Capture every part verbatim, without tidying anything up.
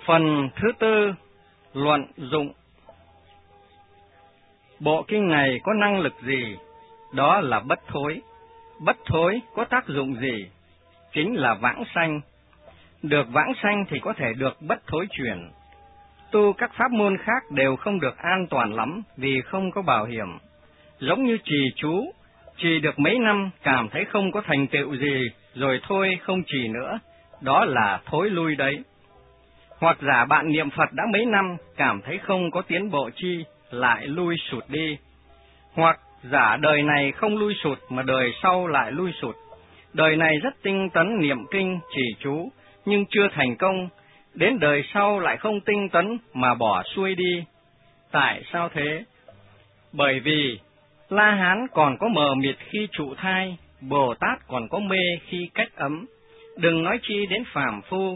Phần thứ tư, luận dụng. Bộ kinh này có năng lực gì? Đó là bất thối. Bất thối có tác dụng gì? Chính là vãng sanh. Được vãng sanh thì có thể được bất thối chuyển. Tu các pháp môn khác đều không được an toàn lắm vì không có bảo hiểm. Giống như trì chú, trì được mấy năm cảm thấy không có thành tựu gì, rồi thôi không trì nữa, đó là thối lui đấy. Hoặc giả bạn niệm Phật đã mấy năm, cảm thấy không có tiến bộ chi, lại lui sụt đi. Hoặc giả đời này không lui sụt mà đời sau lại lui sụt. Đời này rất tinh tấn niệm kinh, trì chú, nhưng chưa thành công, đến đời sau lại không tinh tấn mà bỏ xuôi đi. Tại sao thế? Bởi vì La Hán còn có mờ mịt khi trụ thai, Bồ Tát còn có mê khi cách ấm, đừng nói chi đến phàm phu.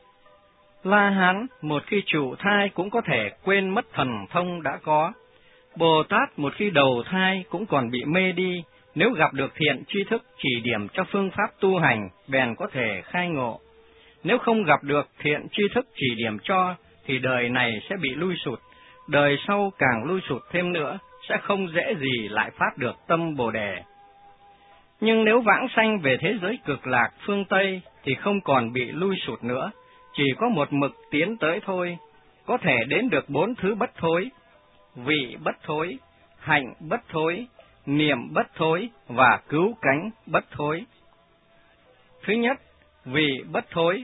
La Hán một khi trụ thai cũng có thể quên mất thần thông đã có. Bồ Tát một khi đầu thai cũng còn bị mê đi, nếu gặp được thiện tri thức chỉ điểm cho phương pháp tu hành, bèn có thể khai ngộ. Nếu không gặp được thiện tri thức chỉ điểm cho, thì đời này sẽ bị lui sụt, đời sau càng lui sụt thêm nữa, sẽ không dễ gì lại phát được tâm Bồ Đề. Nhưng nếu vãng sanh về thế giới cực lạc phương Tây, thì không còn bị lui sụt nữa, chỉ có một mực tiến tới thôi, có thể đến được bốn thứ bất thối: vị bất thối, hạnh bất thối, niệm bất thối và cứu cánh bất thối. Thứ nhất, vị bất thối.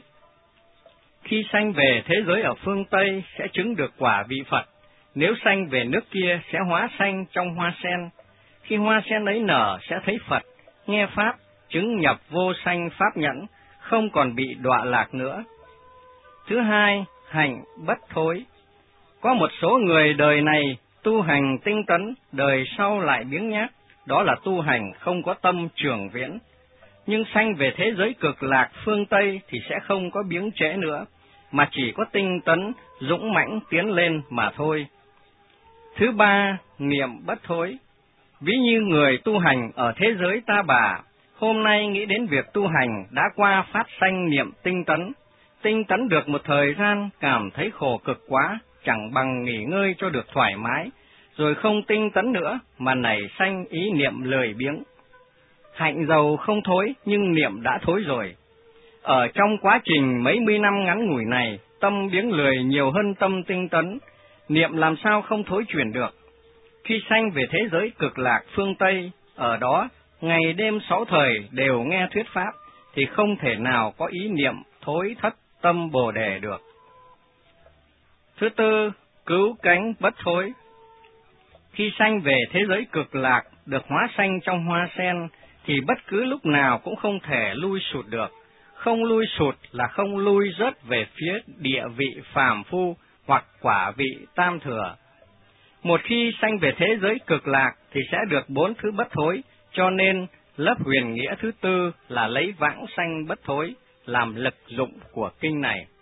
Khi sanh về thế giới ở phương Tây sẽ chứng được quả vị Phật, nếu sanh về nước kia sẽ hóa sanh trong hoa sen. Khi hoa sen ấy nở sẽ thấy Phật, nghe Pháp, chứng nhập vô sanh Pháp nhẫn, không còn bị đọa lạc nữa. Thứ hai, hạnh bất thối. Có một số người đời này tu hành tinh tấn, đời sau lại biếng nhác, đó là tu hành không có tâm trường viễn. Nhưng sanh về thế giới cực lạc phương Tây thì sẽ không có biếng trễ nữa, mà chỉ có tinh tấn, dũng mãnh tiến lên mà thôi. Thứ ba, niệm bất thối. Ví như người tu hành ở thế giới ta bà, hôm nay nghĩ đến việc tu hành đã qua phát sanh niệm tinh tấn. Tinh tấn được một thời gian, cảm thấy khổ cực quá, chẳng bằng nghỉ ngơi cho được thoải mái, rồi không tinh tấn nữa, mà nảy sanh ý niệm lười biếng. Hạnh dầu không thối, nhưng niệm đã thối rồi. Ở trong quá trình mấy mươi năm ngắn ngủi này, tâm biếng lười nhiều hơn tâm tinh tấn, niệm làm sao không thối chuyển được. Khi sanh về thế giới cực lạc phương Tây, ở đó ngày đêm sáu thời đều nghe thuyết pháp, thì không thể nào có ý niệm thối thất tâm Bồ Đề được. Thứ tư, cứu cánh bất thối. Khi sanh về thế giới cực lạc, được hóa sanh trong hoa sen, thì bất cứ lúc nào cũng không thể lui sụt được. Không lui sụt là không lui rớt về phía địa vị phàm phu hoặc quả vị tam thừa. Một khi sanh về thế giới cực lạc thì sẽ được bốn thứ bất thối, cho nên lớp huyền nghĩa thứ tư là lấy vãng sanh bất thối làm lực dụng của kinh này.